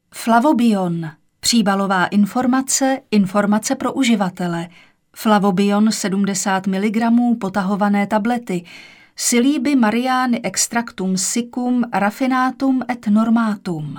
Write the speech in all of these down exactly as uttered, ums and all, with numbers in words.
Flavobion. Příbalová informace, informace pro uživatele. Flavobion sedmdesát miligramů potahované tablety. Siliby Mariani extractum siccum raffinatum et normatum.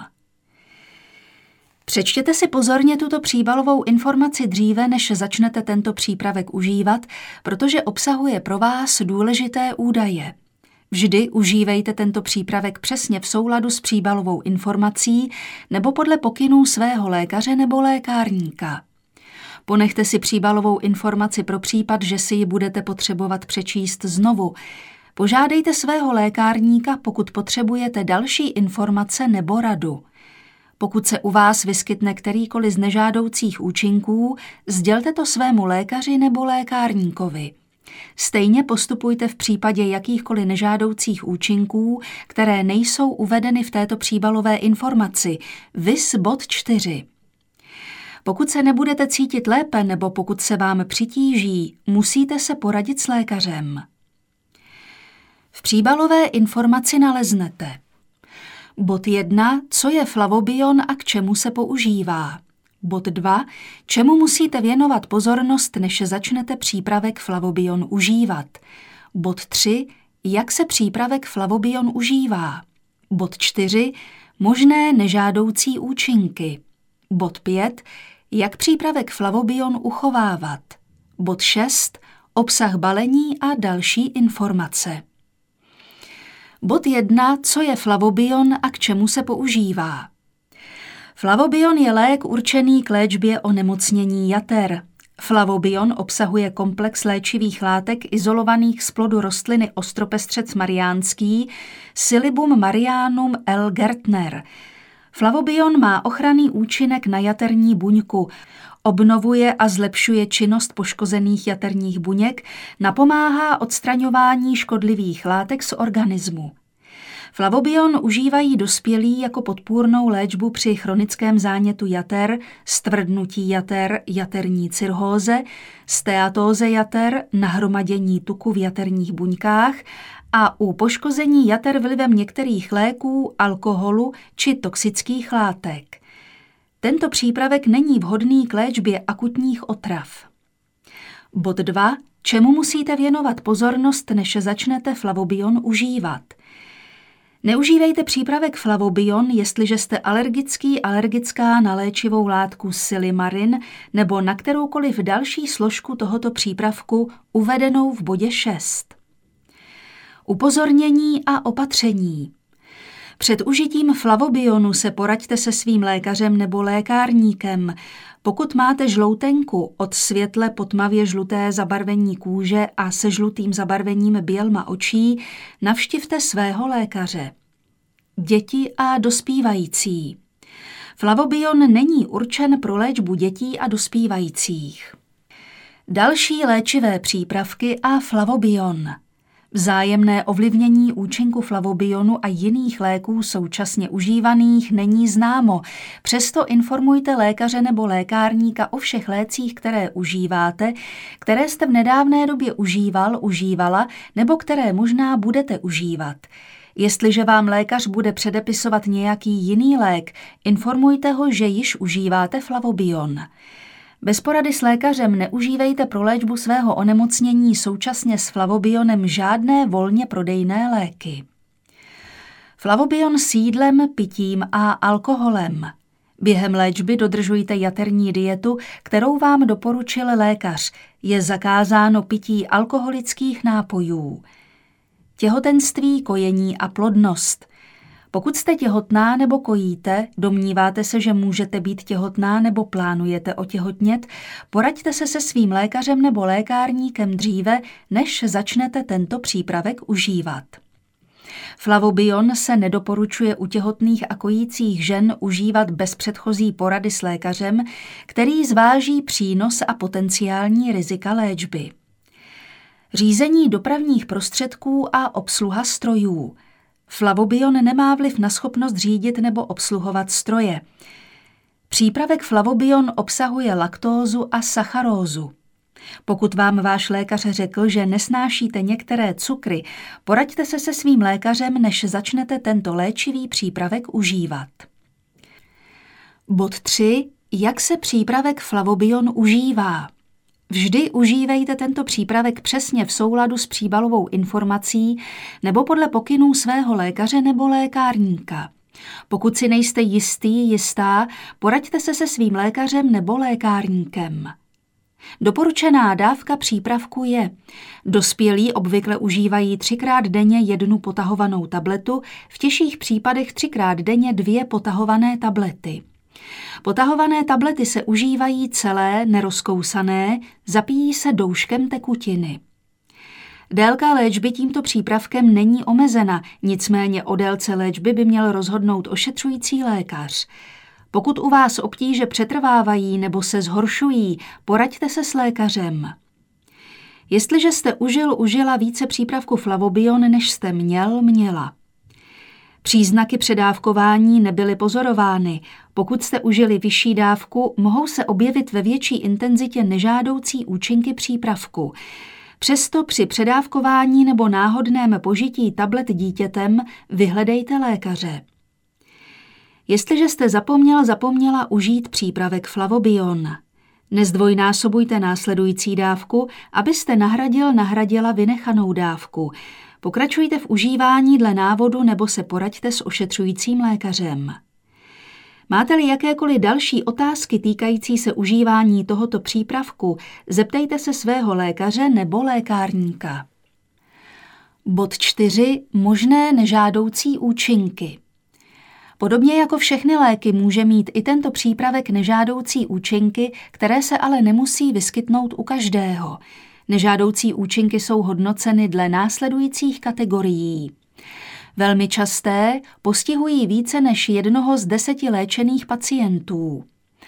Přečtěte si pozorně tuto příbalovou informaci dříve, než začnete tento přípravek užívat, protože obsahuje pro vás důležité údaje. Vždy užívejte tento přípravek přesně v souladu s příbalovou informací nebo podle pokynů svého lékaře nebo lékárníka. Ponechte si příbalovou informaci pro případ, že si ji budete potřebovat přečíst znovu. Požádejte svého lékárníka, pokud potřebujete další informace nebo radu. Pokud se u vás vyskytne kterýkoliv z nežádoucích účinků, sdělte to svému lékaři nebo lékárníkovi. Stejně postupujte v případě jakýchkoliv nežádoucích účinků, které nejsou uvedeny v této příbalové informaci. Vis bod čtyři. Pokud se nebudete cítit lépe nebo pokud se vám přitíží, musíte se poradit s lékařem. V příbalové informaci naleznete bod jedna. Co je flavobion a k čemu se používá? Bod dva. Čemu musíte věnovat pozornost, než začnete přípravek flavobion užívat? Bod tři. Jak se přípravek flavobion užívá? Bod čtyři. Možné nežádoucí účinky. Bod pět. Jak přípravek flavobion uchovávat? Bod šest. Obsah balení a další informace. Bod jedna. Co je flavobion a k čemu se používá? Flavobion je lék určený k léčbě onemocnění jater. Flavobion obsahuje komplex léčivých látek izolovaných z plodu rostliny ostropestřec mariánský Silybum marianum L. Gertner. Flavobion má ochranný účinek na jaterní buňku, obnovuje a zlepšuje činnost poškozených jaterních buněk, napomáhá odstraňování škodlivých látek z organismu. Flavobion užívají dospělí jako podpůrnou léčbu při chronickém zánětu jater, stvrdnutí jater, jaterní cirhóze, steatóze jater, nahromadění tuku v jaterních buňkách a u poškození jater vlivem některých léků, alkoholu či toxických látek. Tento přípravek není vhodný k léčbě akutních otrav. Bod dva. Čemu musíte věnovat pozornost, než začnete flavobion užívat? Neužívejte přípravek flavobion, jestliže jste alergický, alergická na léčivou látku silimarin nebo na kteroukoliv další složku tohoto přípravku uvedenou v bodě šest. Upozornění a opatření. Před užitím flavobionu se poraďte se svým lékařem nebo lékárníkem. Pokud máte žloutenku od světle po tmavě žluté zabarvení kůže a se žlutým zabarvením bělma očí, navštivte svého lékaře. Děti a dospívající. Flavobion není určen pro léčbu dětí a dospívajících. Další léčivé přípravky a flavobion. Vzájemné ovlivnění účinku flavobionu a jiných léků současně užívaných není známo, přesto informujte lékaře nebo lékárníka o všech lécích, které užíváte, které jste v nedávné době užíval, užívala nebo které možná budete užívat. Jestliže vám lékař bude předepisovat nějaký jiný lék, informujte ho, že již užíváte flavobion. Bez porady s lékařem neužívejte pro léčbu svého onemocnění současně s flavobionem žádné volně prodejné léky. Flavobion s jídlem, pitím a alkoholem. Během léčby dodržujte jaterní dietu, kterou vám doporučil lékař. Je zakázáno pití alkoholických nápojů. Těhotenství, kojení a plodnost. Pokud jste těhotná nebo kojíte, domníváte se, že můžete být těhotná nebo plánujete otěhotnět, poraďte se se svým lékařem nebo lékárníkem dříve, než začnete tento přípravek užívat. Flavobion se nedoporučuje u těhotných a kojících žen užívat bez předchozí porady s lékařem, který zváží přínos a potenciální rizika léčby. Řízení dopravních prostředků a obsluha strojů. Flavobion nemá vliv na schopnost řídit nebo obsluhovat stroje. Přípravek flavobion obsahuje laktózu a sacharózu. Pokud vám váš lékař řekl, že nesnášíte některé cukry, poraďte se se svým lékařem, než začnete tento léčivý přípravek užívat. Bod tři. Jak se přípravek Flavobion užívá? Vždy užívejte tento přípravek přesně v souladu s příbalovou informací nebo podle pokynů svého lékaře nebo lékárníka. Pokud si nejste jistý, jistá, poraďte se se svým lékařem nebo lékárníkem. Doporučená dávka přípravku je: dospělí obvykle užívají třikrát denně jednu potahovanou tabletu, v těžších případech třikrát denně dvě potahované tablety. Potahované tablety se užívají celé, nerozkousané, zapíjí se douškem tekutiny. Délka léčby tímto přípravkem není omezena, nicméně o délce léčby by měl rozhodnout ošetřující lékař. Pokud u vás obtíže přetrvávají nebo se zhoršují, poraďte se s lékařem. Jestliže jste užil, užila více přípravku Flavobion, než jste měl, měla. Příznaky předávkování nebyly pozorovány. Pokud jste užili vyšší dávku, mohou se objevit ve větší intenzitě nežádoucí účinky přípravku. Přesto při předávkování nebo náhodném požití tablet dítětem vyhledejte lékaře. Jestliže jste zapomněl, zapomněla užít přípravek Flavobion, nezdvojnásobujte následující dávku, abyste nahradil, nahradila vynechanou dávku. Pokračujte v užívání dle návodu nebo se poraďte s ošetřujícím lékařem. Máte-li jakékoliv další otázky týkající se užívání tohoto přípravku, zeptejte se svého lékaře nebo lékárníka. Bod čtyři. Možné nežádoucí účinky. Podobně jako všechny léky může mít i tento přípravek nežádoucí účinky, které se ale nemusí vyskytnout u každého. Nežádoucí účinky jsou hodnoceny dle následujících kategorií. Velmi časté, postihují více než jednoho z deseti léčených pacientů.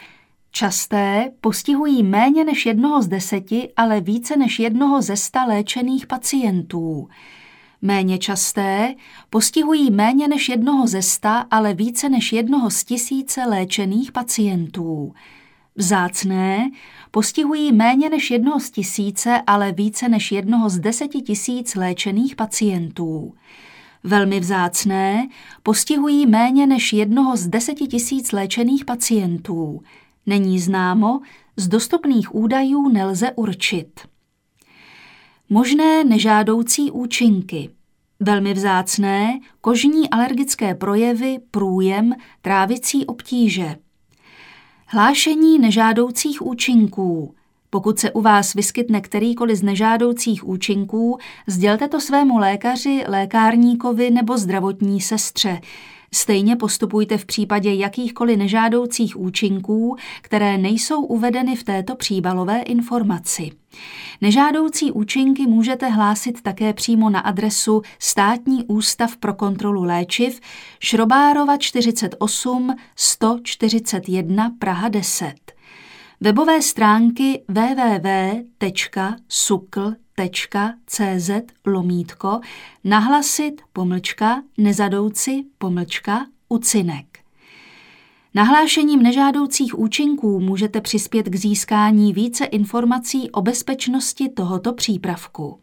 Časté, postihují méně než jednoho z deseti, ale více než jednoho ze sta léčených pacientů. Méně časté, postihují méně než jednoho ze sta, ale více než jednoho z tisíce léčených pacientů. Vzácné, postihují méně než jednoho z tisíce, ale více než jednoho z deseti tisíc léčených pacientů. Velmi vzácné, postihují méně než jednoho z deseti tisíc léčených pacientů. Není známo, z dostupných údajů nelze určit. Možné nežádoucí účinky. Velmi vzácné, kožní alergické projevy, průjem, trávicí obtíže. Hlášení nežádoucích účinků. Pokud se u vás vyskytne kterýkoliv z nežádoucích účinků, sdělte to svému lékaři, lékárníkovi nebo zdravotní sestře. Stejně postupujte v případě jakýchkoliv nežádoucích účinků, které nejsou uvedeny v této příbalové informaci. Nežádoucí účinky můžete hlásit také přímo na adresu Státní ústav pro kontrolu léčiv, Šrobárova čtyřicet osm sto čtyřicet jedna Praha deset. Webové stránky w w w tečka sukl tečka c z lomítko nahlasit pomlčka nezadouci pomlčka ucinek. Nahlášením nežádoucích účinků můžete přispět k získání více informací o bezpečnosti tohoto přípravku.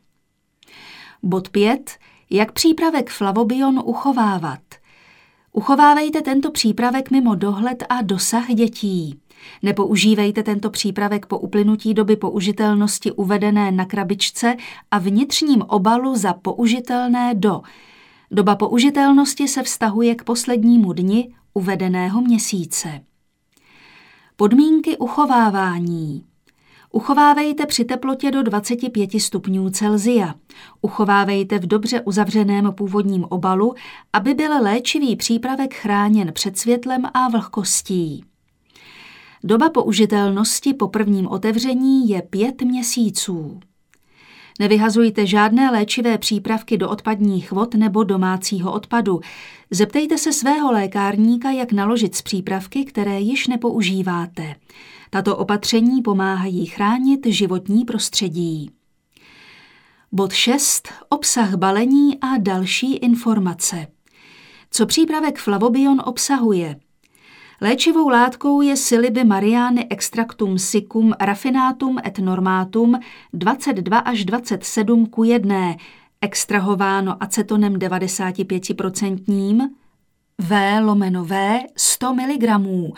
Bod pět. Jak přípravek Flavobion uchovávat? Uchovávejte tento přípravek mimo dohled a dosah dětí. Nepoužívejte tento přípravek po uplynutí doby použitelnosti uvedené na krabičce a vnitřním obalu za použitelné do. Doba použitelnosti se vztahuje k poslednímu dni uvedeného měsíce. Podmínky uchovávání. Uchovávejte při teplotě do dvacet pět stupňů Celsia. Uchovávejte v dobře uzavřeném původním obalu, aby byl léčivý přípravek chráněn před světlem a vlhkostí. Doba použitelnosti po prvním otevření je pět měsíců. Nevyhazujte žádné léčivé přípravky do odpadních vod nebo domácího odpadu. Zeptejte se svého lékárníka, jak naložit s přípravky, které již nepoužíváte. Tato opatření pomáhají chránit životní prostředí. Bod šest. Obsah balení a další informace. Co přípravek Flavobion obsahuje? Léčivou látkou je Siliby Mariany extractum siccum raffinatum et normatum dvacet dva až dvacet sedm ku jedné, extrahováno acetonem devadesát pět procent V lomeno V sto miligramů,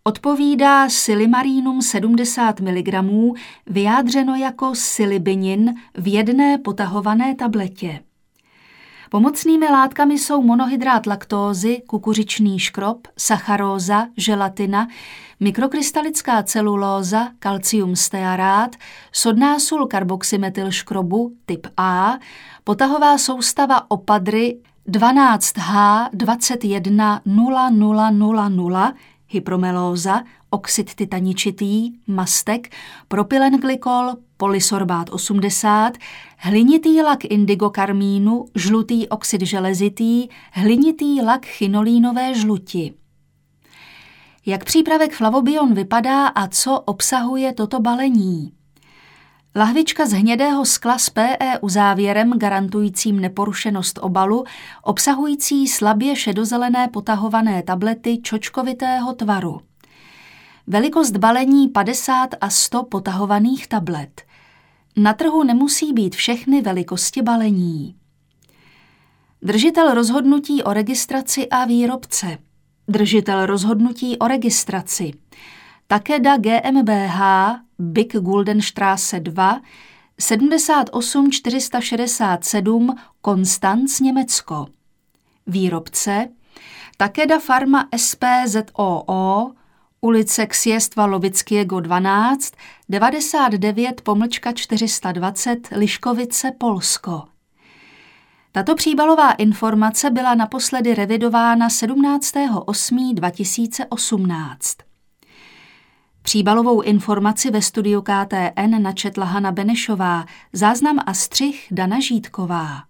odpovídá silimarinum sedmdesát miligramů, vyjádřeno jako silibinin v jedné potahované tabletě. Pomocnými látkami jsou monohydrát laktózy, kukuřičný škrob, sacharóza, želatina, mikrokrystalická celulóza, kalcium stearát, sodná sůl karboxymetyl škrobu typ A, potahová soustava opadry dvanáct H dvacet jedna nula nula nula nula, hypromelóza, oxid titaničitý, mastek, propylenglykol, polysorbát osmdesát, hlinitý lak indigokarmínu, žlutý oxid železitý, hlinitý lak chinolínové žluti. Jak přípravek Flavobion vypadá a co obsahuje toto balení? Lahvička z hnědého skla s P E uzávěrem garantujícím neporušenost obalu, obsahující slabě šedozelené potahované tablety čočkovitého tvaru. Velikost balení padesát a sto potahovaných tablet. Na trhu nemusí být všechny velikosti balení. Držitel rozhodnutí o registraci a výrobce. Držitel rozhodnutí o registraci. Takeda GmbH, Big Guldenstraße dva, sedmdesát osm čtyři set šedesát sedm, Konstanz, Německo. Výrobce Takeda Pharma S P Z O O, ulice Ksiestva Lovickiego dvanáct, devadesát devět pomlčka čtyři sta dvacet, Liškovice, Polsko. Tato příbalová informace byla naposledy revidována sedmnáctého osmého dva tisíce osmnáct. Příbalovou informaci ve studiu K T N načetla Hana Benešová, záznam a střih Dana Žítková.